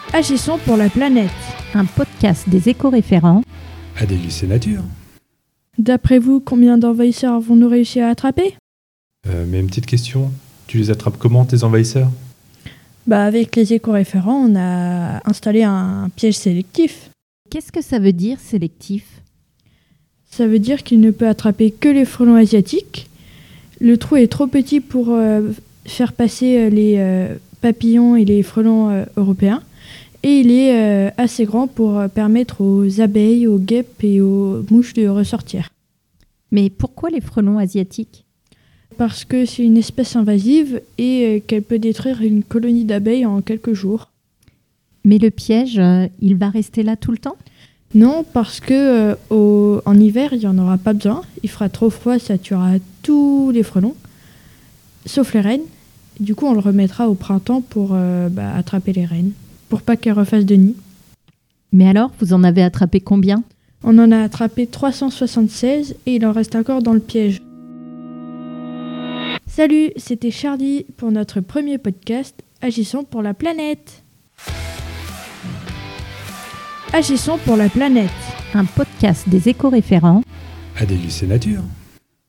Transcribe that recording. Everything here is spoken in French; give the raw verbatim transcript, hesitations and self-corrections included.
Agissons pour la planète. Un podcast des éco-référents à déguster nature. D'après vous, combien d'envahisseurs avons-nous réussi à attraper ? euh, Mais une petite question, tu les attrapes comment tes envahisseurs ? Bah avec les éco-référents, on a installé un piège sélectif. Qu'est-ce que ça veut dire sélectif ? Ça veut dire qu'il ne peut attraper que les frelons asiatiques. Le trou est trop petit pour euh, faire passer les euh, papillons et les frelons euh, européens. Et il est euh, assez grand pour euh, permettre aux abeilles, aux guêpes et aux mouches de ressortir. Mais pourquoi les frelons asiatiques ? Parce que c'est une espèce invasive et euh, qu'elle peut détruire une colonie d'abeilles en quelques jours. Mais le piège, euh, il va rester là tout le temps ? Non, parce que euh, au, en hiver, il n'y en aura pas besoin. Il fera trop froid, ça tuera tous les frelons, sauf les reines. Du coup, on le remettra au printemps pour euh, bah, attraper les reines, pour pas qu'elles refassent de nid. Mais alors, vous en avez attrapé combien ? On en a attrapé trois cent soixante-seize et il en reste encore dans le piège. Salut, c'était Charlie pour notre premier podcast Agissons pour la planète. Agissons pour la planète. Un podcast des éco-référents à déguster nature.